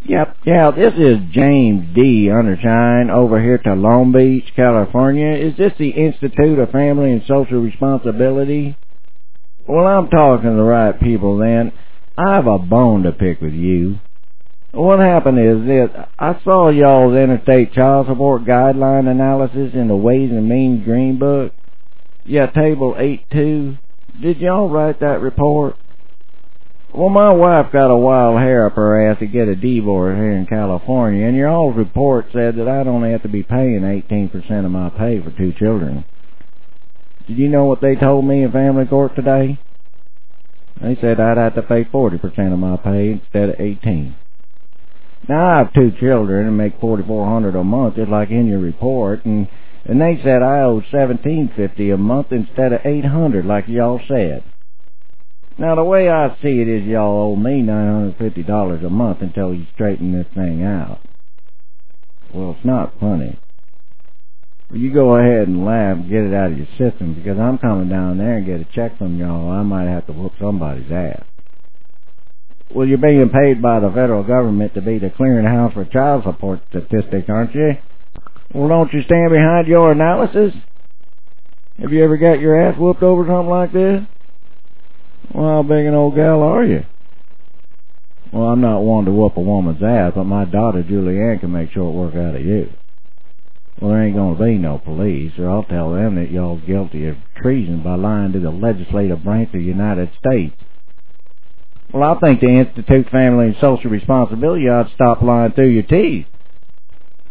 Yep, yeah, this is James D. Undershine over here to Long Beach, California. Is this the Institute of Family and Social Responsibility? Well, I'm talking to the right people then. I have a bone to pick with you. What happened is this. I saw y'all's interstate child support guideline analysis in the Ways and Means Green Book. Yeah, table 8-2. Did y'all write that report? Well, my wife got a wild hair up her ass to get a divorce here in California, and your all's report said that I'd only have to be paying 18% of my pay for 2 children. Did you know what they told me in family court today? They said I'd have to pay 40% of my pay instead of 18. Now, I have 2 children and make $4,400 a month, just like in your report, and they said I owe $1,750 a month instead of $800, like y'all said. Now, the way I see it is y'all owe me $950 a month until you straighten this thing out. Well, it's not funny. Well, you go ahead and laugh and get it out of your system, because I'm coming down there and get a check from y'all. I might have to whoop somebody's ass. Well, you're being paid by the federal government to be the clearinghouse for child support statistics, aren't you? Well, don't you stand behind your analysis? Have you ever got your ass whooped over something like this? Well, how big an old gal are you? Well, I'm not one to whoop a woman's ass, but my daughter Julianne can make short work out of you. Well, there ain't gonna be no police, or I'll tell them that y'all's guilty of treason by lying to the legislative branch of the United States. Well, I think the Institute Family and Social Responsibility ought to stop lying through your teeth.